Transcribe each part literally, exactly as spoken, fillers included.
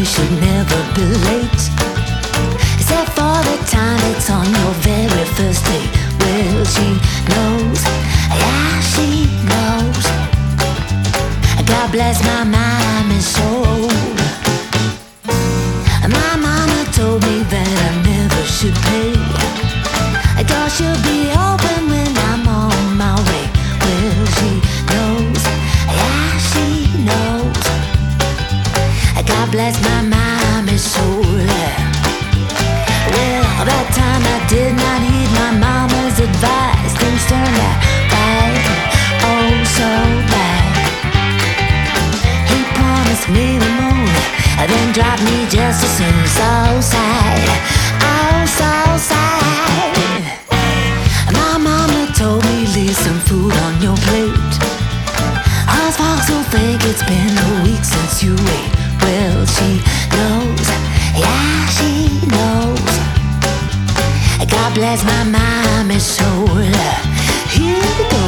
should never be late, except for the time it's on your very first date. Well, she knows, yeah, she knows. God bless my mind and soul. My mama told me that I never should pay. A door should be open when I'm on my way. Well, she knows, yeah, she knows. God bless my mind and soul. Well, that time I did not heed my mama's advice. Things turned out bad, oh so bad. He promised me the moon, then dropped me just as soon. So sad, oh so sad. My mama told me leave some food on your plate. Us folks will think it's been a week since you ate. Well, she knows, yeah, she knows. God bless my mind and soul. Here we go.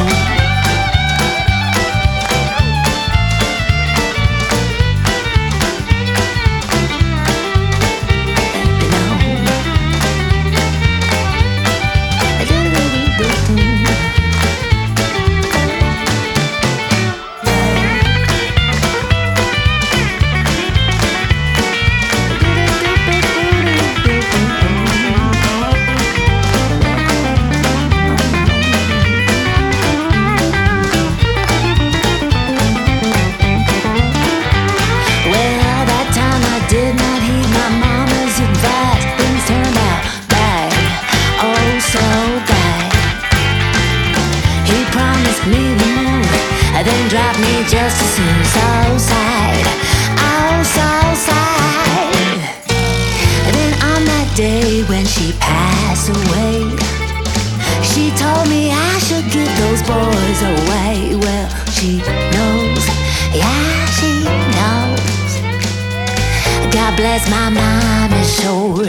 Then drop me just as soon. So sad, oh so sad. And then on that day when she passed away, she told me I should give those boys away. Well, she knows, yeah, she knows. God bless my mom and soul.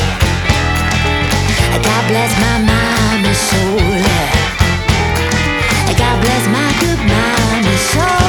God bless my mom and soul. God bless my good mom and soul.